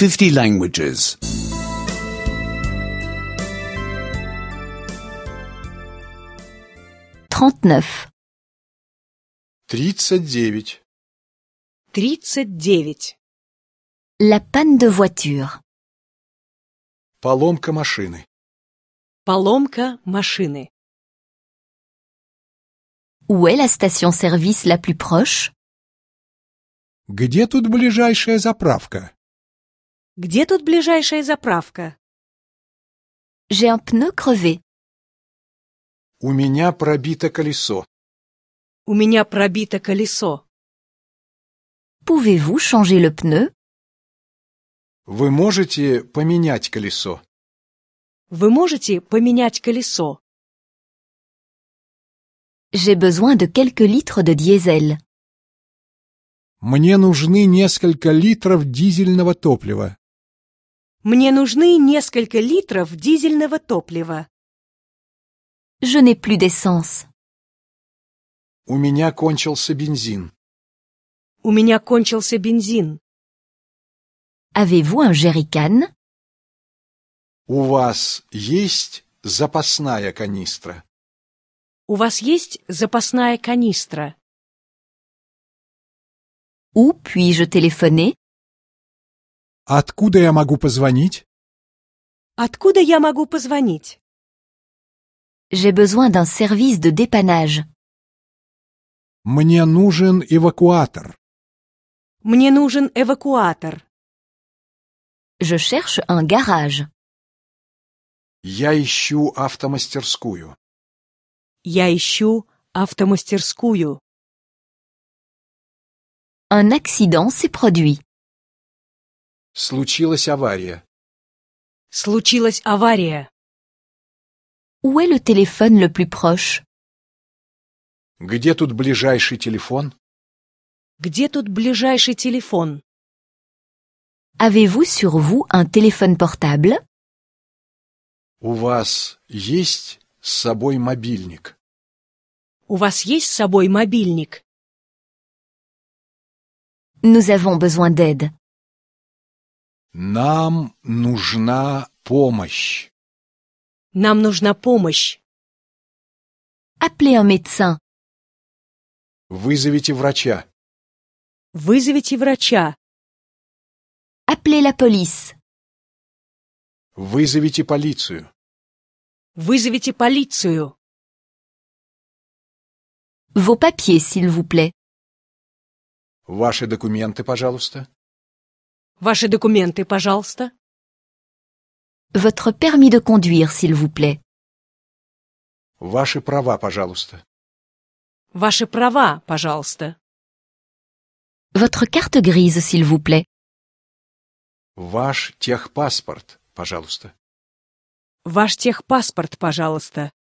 50 languages. 39. 39. 39. La panne de voiture. Поломка машины. Поломка машины. Où est la station-service la plus proche? Где тут ближайшая заправка? Где тут ближайшая заправка? J'ai un pneu crevé. У меня пробито колесо. У меня пробито колесо. Pouvez-vous changer le pneu? Вы можете поменять колесо? Вы можете поменять колесо? J'ai besoin de quelques litres de diesel. Мне нужны несколько литров дизельного топлива. Мне нужны несколько литров дизельного топлива. Je n'ai plus d'essence. У меня кончился бензин. У меня кончился бензин. Avez-vous un jerrycan? У вас есть запасная канистра? У вас есть запасная канистра? Où puis-je téléphoner? Откуда я могу позвонить? Откуда я могу позвонить? J'ai besoin d'un service de dépannage. Мне нужен эвакуатор. Мне нужен эвакуатор. Je cherche un garage. Я ищу автомастерскую. Я ищу автомастерскую. Un accident s'est produit. Случилась авария. Случилась авария. Où est le téléphone le plus proche? Где тут ближайший телефон? Где тут ближайший телефон? Avez-vous sur vous un téléphone portable? У вас есть с собой мобильник? У вас есть с собой мобильник? Nous avons besoin d'aide. Нам нужна помощь. Нам нужна помощь. Appelez un médecin. Вызовите врача. Вызовите врача. Appelez la police. Вызовите полицию. Вызовите полицию. Vos papiers, s'il vous plaît. Ваши документы, пожалуйста. Ваши документы, пожалуйста. Votre permis de conduire, s'il vous plaît. Ваши права, пожалуйста. Ваши права, пожалуйста. Votre carte grise, s'il vous plaît. Ваш техпаспорт, пожалуйста. Ваш техпаспорт, пожалуйста.